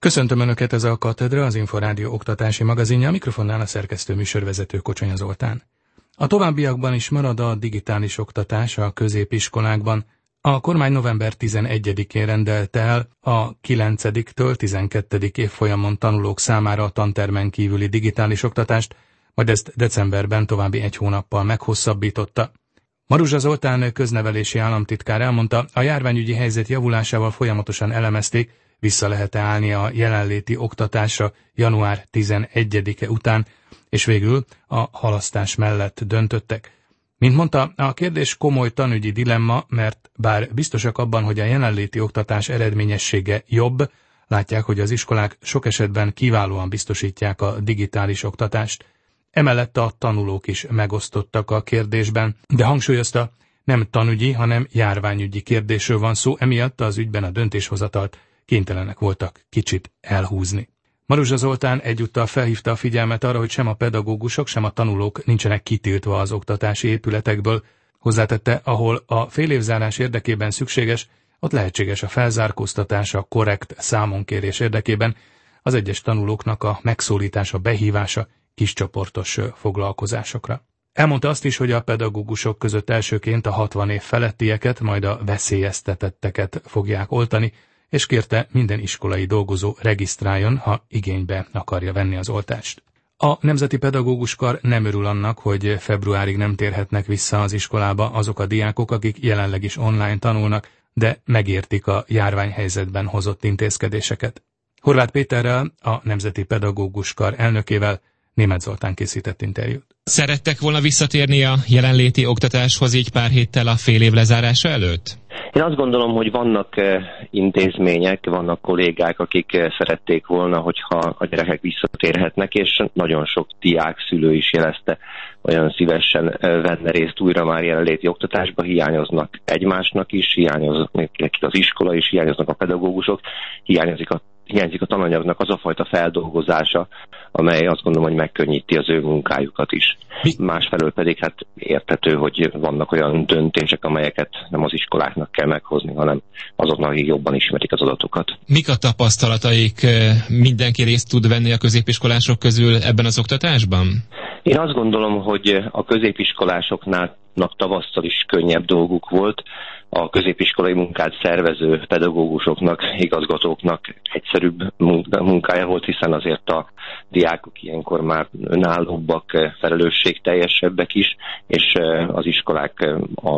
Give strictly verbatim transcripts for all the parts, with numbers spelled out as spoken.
Köszöntöm Önöket, ez a Katedra, az Inforádió oktatási magazinja, a mikrofonnál a szerkesztő műsorvezető Kocsonya Zoltán. A továbbiakban is marad a digitális oktatás a középiskolákban. A kormány november tizenegyedikén rendelte el a kilencediktől tizenkettedik évfolyamon tanulók számára a tantermen kívüli digitális oktatást, majd ezt decemberben további egy hónappal meghosszabbította. Maruzsa Zoltán köznevelési államtitkár elmondta, a járványügyi helyzet javulásával folyamatosan elemezték, vissza lehet-e állni a jelenléti oktatásra január tizenegyedike után, és végül a halasztás mellett döntöttek. Mint mondta, a kérdés komoly tanügyi dilemma, mert bár biztosak abban, hogy a jelenléti oktatás eredményessége jobb, látják, hogy az iskolák sok esetben kiválóan biztosítják a digitális oktatást. Emellett a tanulók is megosztottak a kérdésben, de hangsúlyozta, nem tanügyi, hanem járványügyi kérdésről van szó, emiatt az ügyben a döntéshozatalt kénytelenek voltak kicsit elhúzni. Maruzsa Zoltán egyúttal felhívta a figyelmet arra, hogy sem a pedagógusok, sem a tanulók nincsenek kitiltva az oktatási épületekből. Hozzátette, ahol a félévzárás érdekében szükséges, ott lehetséges a felzárkóztatás a korrekt számonkérés érdekében, az egyes tanulóknak a megszólítása, behívása kiscsoportos foglalkozásokra. Elmondta azt is, hogy a pedagógusok között elsőként a hatvan év felettieket, majd a veszélyeztetetteket fogják oltani, és kérte, minden iskolai dolgozó regisztráljon, ha igénybe akarja venni az oltást. A Nemzeti Pedagógus Kar nem örül annak, hogy februárig nem térhetnek vissza az iskolába azok a diákok, akik jelenleg is online tanulnak, de megértik a járványhelyzetben hozott intézkedéseket. Horváth Péterrel, a Nemzeti Pedagógus Kar elnökével Németh Zoltán készített interjút. Szerettek volna visszatérni a jelenléti oktatáshoz így pár héttel a fél év lezárása előtt? Én azt gondolom, hogy vannak intézmények, vannak kollégák, akik szerették volna, hogyha a gyerekek visszatérhetnek, és nagyon sok diák, szülő is jelezte, olyan szívesen venne részt újra már jelenléti oktatásba, hiányoznak egymásnak is, hiányoznak az iskola is, hiányoznak a pedagógusok, hiányzik a hiányzik a tananyagnak az a fajta feldolgozása, amely azt gondolom, hogy megkönnyíti az ő munkájukat is. Mi? Másfelől pedig hát érthető, hogy vannak olyan döntések, amelyeket nem az iskoláknak kell meghozni, hanem azoknak, akik jobban ismerik az adatokat. Mik a tapasztalataik? Mindenki részt tud venni a középiskolások közül ebben az oktatásban? Én azt gondolom, hogy a középiskolásoknál tavasszal is könnyebb dolguk volt, a középiskolai munkát szervező pedagógusoknak, igazgatóknak egyszerűbb munkája volt, hiszen azért a diákok ilyenkor már önállóbbak, felelősségteljesebbek is, és az iskolák,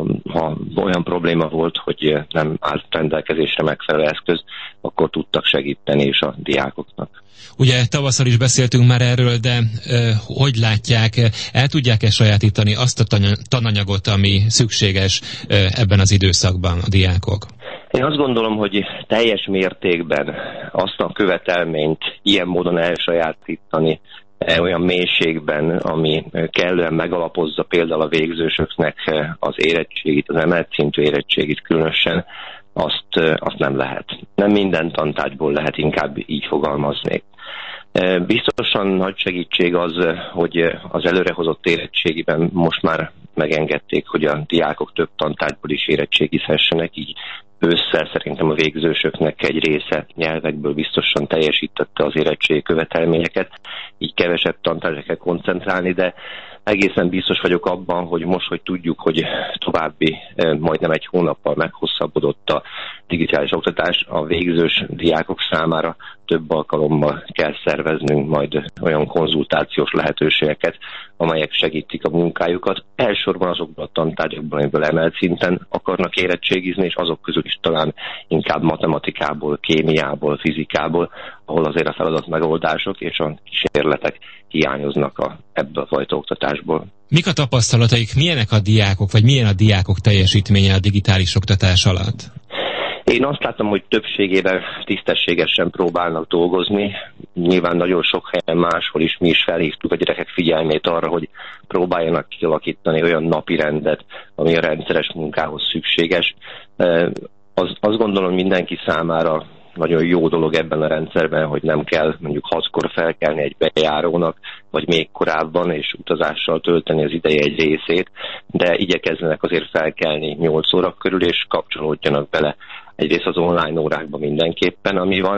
ha olyan probléma volt, hogy nem állt rendelkezésre megfelelő eszköz, akkor tudtak segíteni is a diákoknak. Ugye tavasszal is beszéltünk már erről, de uh, hogy látják, el tudják-e sajátítani azt a tananyagot, ami szükséges uh, ebben az időszakban a diákok? Én azt gondolom, hogy teljes mértékben azt a követelményt ilyen módon elsajátítani, olyan mélységben, ami kellően megalapozza például a végzősöknek az érettségit, az emelt szintű érettségit különösen, azt, azt nem lehet. Nem minden tantárgyból lehet, inkább így fogalmazni. Biztosan nagy segítség az, hogy az előrehozott érettségiben most már megengedték, hogy a diákok több tantárgyból is érettségizhessenek, így ősszel szerintem a végzősöknek egy része nyelvekből biztosan teljesítette az érettségi követelményeket, így kevesebb tantárgyra kell koncentrálni, de egészen biztos vagyok abban, hogy most, hogy tudjuk, hogy további majdnem egy hónappal meghosszabbodott a digitális oktatás, a végzős diákok számára több alkalommal kell szerveznünk majd olyan konzultációs lehetőségeket, amelyek segítik a munkájukat. Elsősorban azokban a tantárgyakban, amiből emelt szinten akarnak érettségizni, és azok közül is talán inkább matematikából, kémiából, fizikából, ahol azért a feladat megoldások és a kísérletek hiányoznak a, ebből a fajta oktatásból. Mik a tapasztalataik, milyenek a diákok, vagy milyen a diákok teljesítménye a digitális oktatás alatt? Én azt látom, hogy többségében tisztességesen próbálnak dolgozni. Nyilván nagyon sok helyen máshol is mi is felhívtuk a gyerekek figyelmét arra, hogy próbáljanak kialakítani olyan napirendet, ami a rendszeres munkához szükséges. Az, azt gondolom mindenki számára nagyon jó dolog ebben a rendszerben, hogy nem kell mondjuk hatkor felkelni egy bejárónak, vagy még korábban, és utazással tölteni az ideje egy részét, de igyekezzenek azért felkelni nyolc óra körül, és kapcsolódjanak bele egyrészt az online órákban mindenképpen, ami van,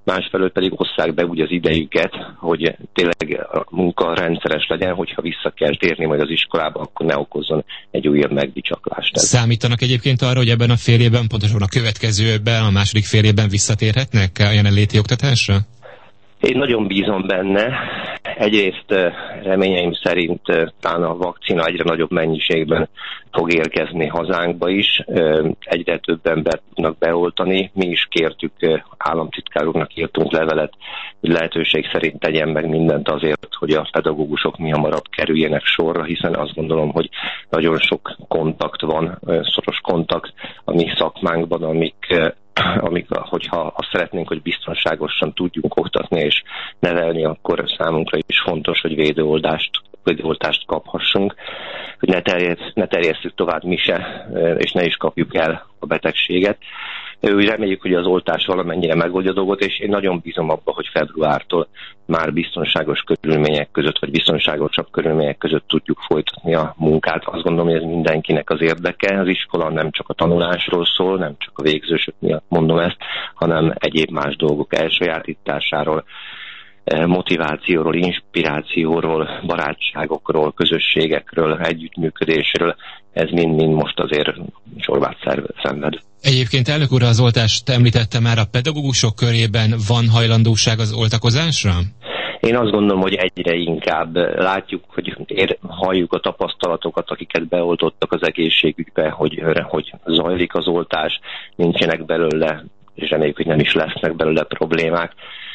másfelől pedig osszák be úgy az idejüket, hogy tényleg a munka rendszeres legyen, hogyha vissza kell térni majd az iskolába, akkor ne okozzon egy újabb megbicsaklást. Számítanak egyébként arra, hogy ebben a fél évben, pontosan a következőben, a második fél évben visszatérhetnek a jelenléti oktatásra? Én nagyon bízom benne. Egyrészt reményeim szerint talán a vakcina egyre nagyobb mennyiségben fog érkezni hazánkba is. Egyre több embert tudnak beoltani. Mi is kértük, államtitkár úrnak írtunk levelet, hogy lehetőség szerint tegyen meg mindent azért, hogy a pedagógusok mihamarabb kerüljenek sorra, hiszen azt gondolom, hogy nagyon sok kontakt van, szoros kontakt a mi szakmánkban, amik amik, hogyha azt szeretnénk, hogy biztonságosan tudjunk oktatni és nevelni, akkor számunkra is fontos, hogy védőoltást, védőoltást kaphassunk, hogy ne, terjed, ne terjesszük tovább mi se, és ne is kapjuk el a betegséget. Úgy reméljük, hogy az oltás valamennyire megoldja a dolgot, és én nagyon bízom abba, hogy februártól már biztonságos körülmények között, vagy biztonságosabb körülmények között tudjuk folytatni a munkát. Azt gondolom, hogy ez mindenkinek az érdeke. Az iskola nem csak a tanulásról szól, nem csak a végzősök miatt mondom ezt, hanem egyéb más dolgok elsajátításáról, motivációról, inspirációról, barátságokról, közösségekről, együttműködésről. Ez mind-mind most azért sorvát szenved. Egyébként elnök úr, az oltást említette már, a pedagógusok körében van hajlandóság az oltakozásra? Én azt gondolom, hogy egyre inkább látjuk, hogy ér, halljuk a tapasztalatokat, akiket beoltottak az egészségügybe, hogy, hogy zajlik az oltás, nincsenek belőle, és reméljük, hogy nem is lesznek belőle problémák.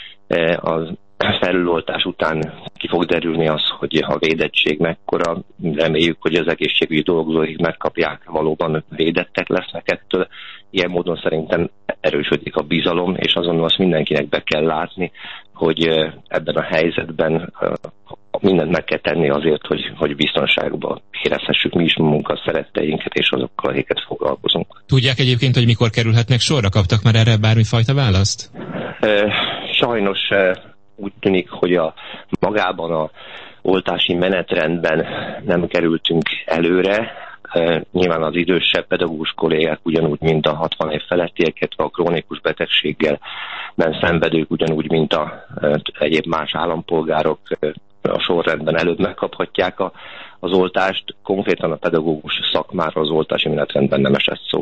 Az felüloltás után ki fog derülni az, hogy a védettség mekkora. Reméljük, hogy az egészségügyi dolgozóik megkapják, valóban védettek lesznek ettől. Ilyen módon szerintem erősödik a bizalom, és azonnal azt mindenkinek be kell látni, hogy ebben a helyzetben mindent meg kell tenni azért, hogy, hogy biztonságban érezhessük mi is munka szeretteinket, és azokkal, akiket foglalkozunk. Tudják egyébként, hogy mikor kerülhetnek sorra? Kaptak már erre bármifajta választ? Sajnos úgy tűnik, hogy a magában a oltási menetrendben nem kerültünk előre. Nyilván az idősebb pedagógus kollégák ugyanúgy, mint a hatvan év felettiek, illetve a krónikus betegséggel szenvedők ugyanúgy, mint a egyéb más állampolgárok a sorrendben előbb megkaphatják a, az oltást. Konkrétan a pedagógus szakmára az oltási menetrendben nem esett szó.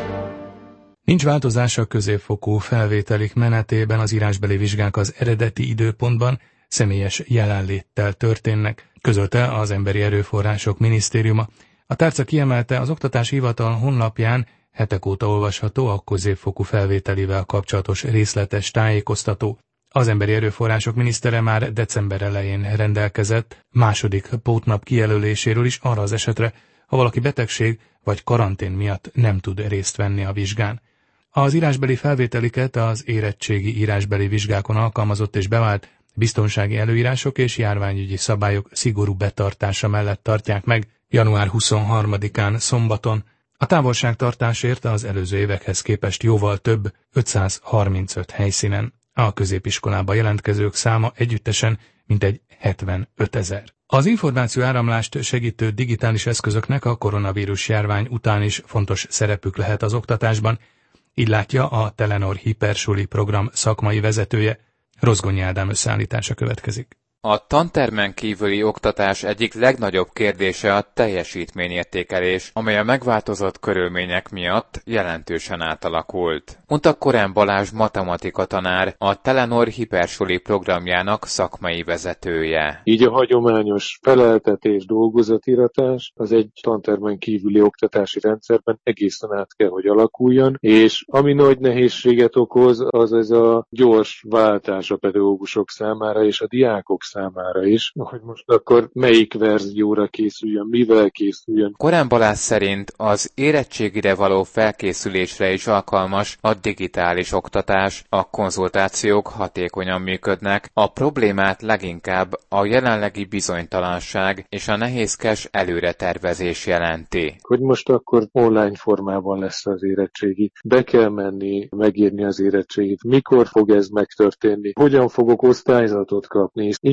Nincs változás a középfokú felvételik menetében, az írásbeli vizsgák az eredeti időpontban személyes jelenléttel történnek, közölte az Emberi Erőforrások Minisztériuma. A tárca kiemelte, az Oktatási Hivatal honlapján hetek óta olvasható a középfokú felvételivel kapcsolatos részletes tájékoztató. Az Emberi Erőforrások minisztere már december elején rendelkezett második pótnap kijelöléséről is arra az esetre, ha valaki betegség vagy karantén miatt nem tud részt venni a vizsgán. Az írásbeli felvételiket az érettségi írásbeli vizsgákon alkalmazott és bevált biztonsági előírások és járványügyi szabályok szigorú betartása mellett tartják meg január huszonharmadikán szombaton. A távolságtartásért az előző évekhez képest jóval több, ötszázharmincöt helyszínen. A középiskolába jelentkezők száma együttesen mintegy hetvenötezer. Az információ áramlást segítő digitális eszközöknek a koronavírus járvány után is fontos szerepük lehet az oktatásban, így látja a Telenor Hipersuli program szakmai vezetője. Rozgonyi Ádám összeállítása következik. A tantermen kívüli oktatás egyik legnagyobb kérdése a teljesítményértékelés, amely a megváltozott körülmények miatt jelentősen átalakult. Mondta Korán Balázs matematika tanár, a Telenor Hipersuli programjának szakmai vezetője. Így a hagyományos feleltetés, dolgozatiratás az egy tantermen kívüli oktatási rendszerben egészen át kell, hogy alakuljon, és ami nagy nehézséget okoz, az ez a gyors váltás a pedagógusok számára és a diákok számára is, hogy most akkor melyik verzióra készüljön, mivel készüljön. Korán Balázs szerint az érettségire való felkészülésre is alkalmas a digitális oktatás, a konzultációk hatékonyan működnek, a problémát leginkább a jelenlegi bizonytalanság és a nehézkes előretervezés jelenti. Hogy most akkor online formában lesz az érettségi, be kell menni, megírni az érettségit, mikor fog ez megtörténni, hogyan fogok osztályzatot kapni, és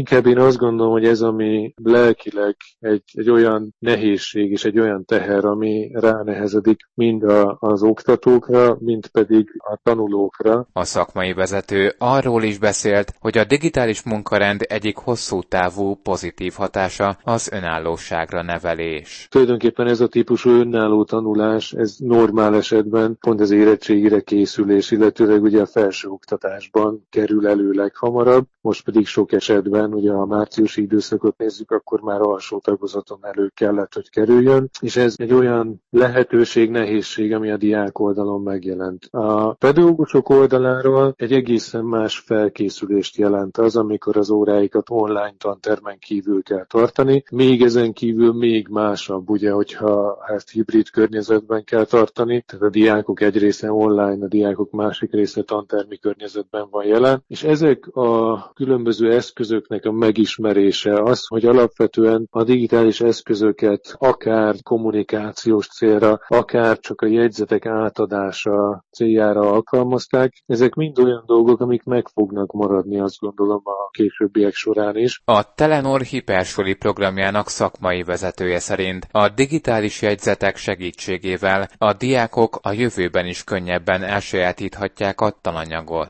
Inkább én azt gondolom, hogy ez, ami lelkileg egy, egy olyan nehézség és egy olyan teher, ami ránehezedik mind a, az oktatókra, mind pedig a tanulókra. A szakmai vezető arról is beszélt, hogy a digitális munkarend egyik hosszú távú pozitív hatása az önállóságra nevelés. Tulajdonképpen ez a típusú önálló tanulás, ez normál esetben pont az érettségire készülés, illetőleg ugye a felsőoktatásban kerül elő leghamarabb, most pedig sok esetben, ugye a márciusi időszakot nézzük, akkor már alsó tagozaton elő kellett, hogy kerüljön, és ez egy olyan lehetőség, nehézség, ami a diák oldalon megjelent. A pedagógusok oldaláról egy egészen más felkészülést jelent az, amikor az óráikat online tantermen kívül kell tartani, még ezen kívül még másabb, ugye, hogyha ezt hibrid környezetben kell tartani, tehát a diákok egy része online, a diákok másik része tantermi környezetben van jelen, és ezek a különböző eszközöknek a megismerése az, hogy alapvetően a digitális eszközöket akár kommunikációs célra, akár csak a jegyzetek átadása céljára alkalmazták, ezek mind olyan dolgok, amik meg fognak maradni, azt gondolom, a későbbiek során is. A Telenor hipersuli programjának szakmai vezetője szerint a digitális jegyzetek segítségével a diákok a jövőben is könnyebben elsajátíthatják a tananyagot.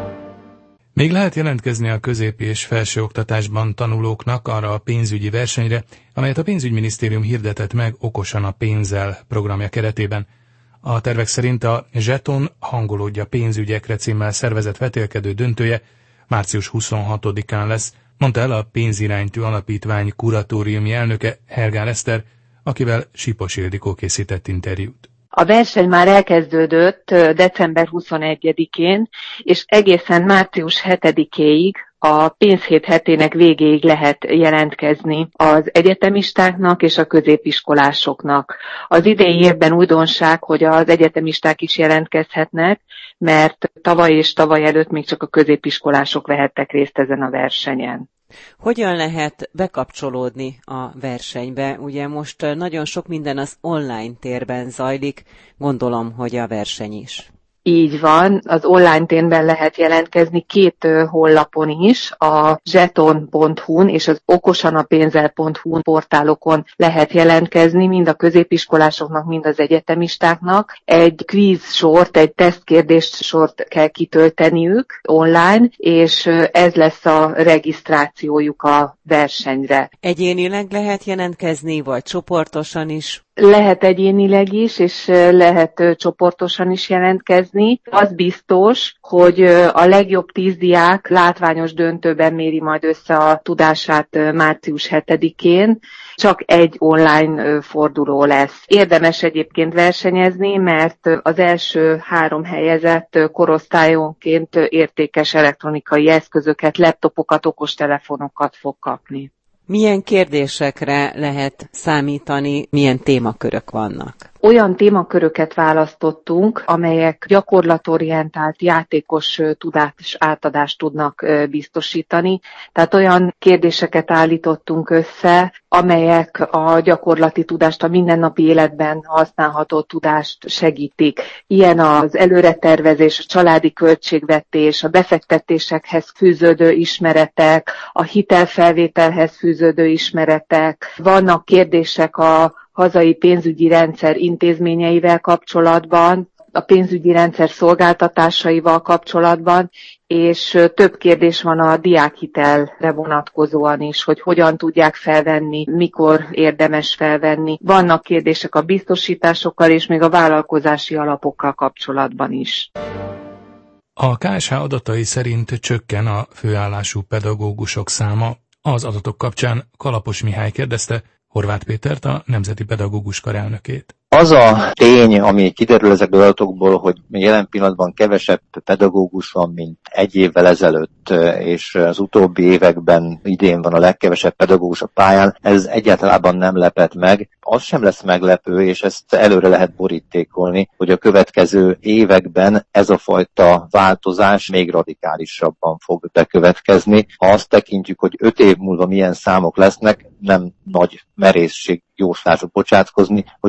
Még lehet jelentkezni a középi és felsőoktatásban tanulóknak arra a pénzügyi versenyre, amelyet a pénzügyminisztérium hirdetett meg Okosan a pénzzel programja keretében. A tervek szerint a Zseton hangolódja pénzügyekre címmel szervezett vetélkedő döntője március huszonhatodikán lesz, mondta el a Pénziránytű Alapítvány kuratóriumi elnöke Hergál Eszter, akivel Sipos Ildikó készített interjút. A verseny már elkezdődött december huszonegyedikén, és egészen március hetedikéig, a pénzhét hetének végéig lehet jelentkezni az egyetemistáknak és a középiskolásoknak. Az idei évben újdonság, hogy az egyetemisták is jelentkezhetnek, mert tavaly és tavaly előtt még csak a középiskolások vehettek részt ezen a versenyen. Hogyan lehet bekapcsolódni a versenybe? Ugye most nagyon sok minden az online térben zajlik, gondolom, hogy a verseny is. Így van, az online térben lehet jelentkezni két honlapon is, a zseton pont hu-n és az okosanapénzzel pont hu portálokon lehet jelentkezni, mind a középiskolásoknak, mind az egyetemistáknak. Egy kvíz sort, egy tesztkérdés sort kell kitölteniük online, és ez lesz a regisztrációjuk a versenyre. Egyénileg lehet jelentkezni, vagy csoportosan is? Lehet egyénileg is, és lehet csoportosan is jelentkezni. Az biztos, hogy a legjobb tíz diák látványos döntőben méri majd össze a tudását március hetedikén. Csak egy online forduló lesz. Érdemes egyébként versenyezni, mert az első három helyezett korosztályonként értékes elektronikai eszközöket, laptopokat, okostelefonokat fog kapni. Milyen kérdésekre lehet számítani, milyen témakörök vannak? Olyan témaköröket választottunk, amelyek gyakorlatorientált, játékos tudás átadást tudnak biztosítani. Tehát olyan kérdéseket állítottunk össze, amelyek a gyakorlati tudást, a mindennapi életben használható tudást segítik. Ilyen az előretervezés, a családi költségvetés, a befektetésekhez fűződő ismeretek, a hitelfelvételhez fűződő ismeretek. Vannak kérdések a hazai pénzügyi rendszer intézményeivel kapcsolatban, a pénzügyi rendszer szolgáltatásaival kapcsolatban, és több kérdés van a diákhitelre vonatkozóan is, hogy hogyan tudják felvenni, mikor érdemes felvenni. Vannak kérdések a biztosításokkal és még a vállalkozási alapokkal kapcsolatban is. A ká es há adatai szerint csökken a főállású pedagógusok száma. Az adatok kapcsán Kalapos Mihály kérdezte Horváth Pétert, a Nemzeti Pedagógus Kar elnökét. Az a tény, ami kiderül ezekből adatokból, hogy jelen pillanatban kevesebb pedagógus van, mint egy évvel ezelőtt, és az utóbbi években idén van a legkevesebb pedagógus a pályán, ez egyáltalán nem lepett meg. Az sem lesz meglepő, és ezt előre lehet borítékolni, hogy a következő években ez a fajta változás még radikálisabban fog bekövetkezni. Ha azt tekintjük, hogy öt év múlva milyen számok lesznek, nem nagy merészség jóslásra bocsátkozni, hogy jóval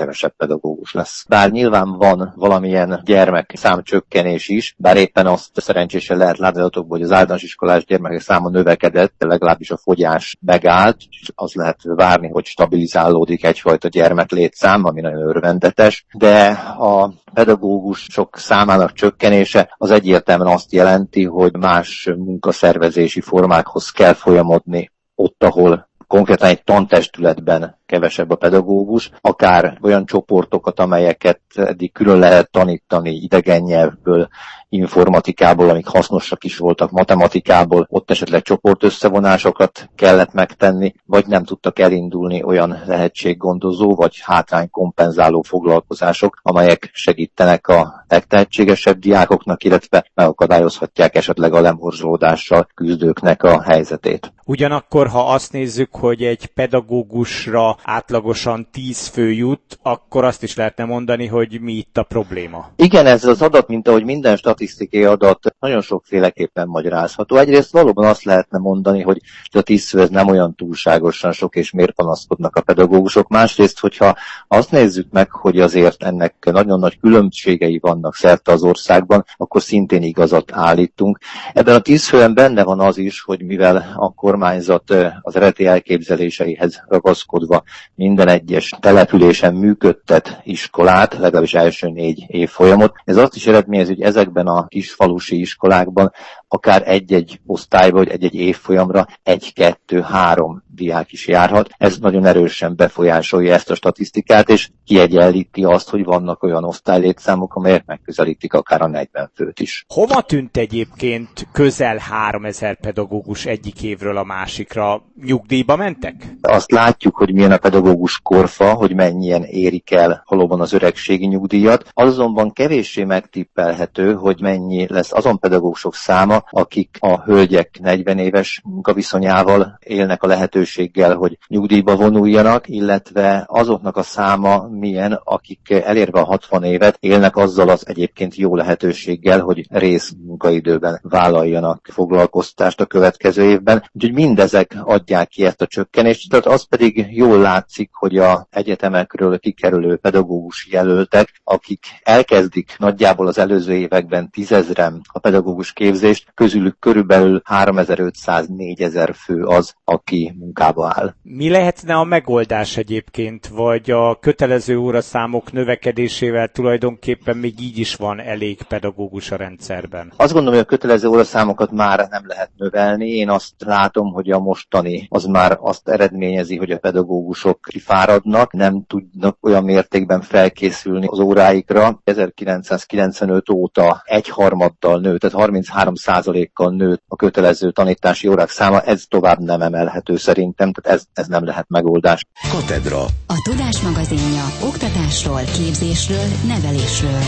kevesebb pedagógus lesz. Bár nyilván van valamilyen gyermek számcsökkenés is, bár éppen azt szerencsésen lehet látni adatokból, hogy az általános iskolás gyermekek száma növekedett, legalábbis a fogyás megállt, és az lehet várni, hogy stabilizálódik egyfajta gyermeklétszám, ami nagyon örvendetes, de a pedagógusok számának csökkenése az egyértelműen azt jelenti, hogy más munkaszervezési formákhoz kell folyamodni ott, ahol konkrétan egy tantestületben kevesebb a pedagógus, akár olyan csoportokat, amelyeket eddig külön lehet tanítani idegen nyelvből, informatikából, amik hasznosak is voltak, matematikából, ott esetleg csoportösszevonásokat kellett megtenni, vagy nem tudtak elindulni olyan lehetséggondozó, vagy hátránykompenzáló foglalkozások, amelyek segítenek a legtehetségesebb diákoknak, illetve megakadályozhatják esetleg a lemorzsolódással küzdőknek a helyzetét. Ugyanakkor, ha azt nézzük, hogy egy pedagógusra átlagosan tíz fő jut, akkor azt is lehetne mondani, hogy mi itt a probléma. Igen, ez az adat, mint ahogy minden statisztikai adat, nagyon sokféleképpen magyarázható. Egyrészt valóban azt lehetne mondani, hogy a tíz fő ez nem olyan túlságosan sok, és miért panaszkodnak a pedagógusok. Másrészt, hogyha azt nézzük meg, hogy azért ennek nagyon nagy különbségei vannak szerte az országban, akkor szintén igazat állítunk. Ebben a tíz fően benne van az is, hogy mivel a kormányzat az eredeti elképzeléseihez ragaszkodva minden egyes településen működtet iskolát, legalábbis első négy évfolyamot. Ez azt is eredményezi, hogy ezekben a kisfalusi iskolákban akár egy-egy osztályba, vagy egy-egy évfolyamra egy-kettő-három diák is járhat. Ez nagyon erősen befolyásolja ezt a statisztikát, és kiegyenlíti azt, hogy vannak olyan osztálylétszámok, amelyek megközelítik akár a negyven főt is. Hova tűnt egyébként közel háromezer pedagógus egyik évről a másikra? Nyugdíjba mentek? Azt látjuk, hogy milyen a pedagógus korfa, hogy mennyien érik el valóban az öregségi nyugdíjat. Azonban kevéssé megtippelhető, hogy mennyi lesz azon pedagógusok száma, akik a hölgyek negyven éves munkaviszonyával élnek a lehetőséggel, hogy nyugdíjba vonuljanak, illetve azoknak a száma milyen, akik elérve a hatvan évet élnek azzal az egyébként jó lehetőséggel, hogy rész munkaidőben vállaljanak foglalkoztást a következő évben. Úgyhogy mindezek adják ki ezt a csökkenést, tehát az pedig jól látszik, hogy a egyetemekről kikerülő pedagógus jelöltek, akik elkezdik nagyjából az előző években tízezren a pedagógus képzést, közülük körülbelül háromezer-ötszáz-négyezer fő az, aki munkába áll. Mi lehetne a megoldás egyébként, vagy a kötelező óraszámok növekedésével tulajdonképpen még így is van elég pedagógus a rendszerben? Azt gondolom, hogy a kötelező óraszámokat már nem lehet növelni. Én azt látom, hogy a mostani az már azt eredményezi, hogy a pedagógusok kifáradnak, nem tudnak olyan mértékben felkészülni az óráikra. ezerkilencszázkilencvenöt óta egyharmaddal nőtt, tehát harminchárom százalékkal nőtt a kötelező tanítási órák száma, ez tovább nem emelhető szerintem, tehát ez, ez nem lehet megoldás. Katedra. A Tudás magazinja oktatásról, képzésről, nevelésről.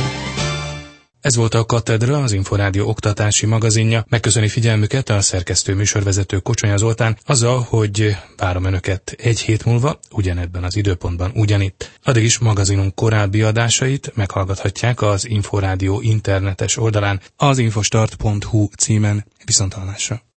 Ez volt a Katedra, az Inforádió oktatási magazinja. Megköszöni figyelmüket a szerkesztő műsorvezető Kocsonya Zoltán, azzal, hogy várom önöket egy hét múlva, ugyanebben az időpontban ugyanitt. Addig is magazinunk korábbi adásait meghallgathatják az Inforádió internetes oldalán, az infostart pont hu címen. Viszonthallásra.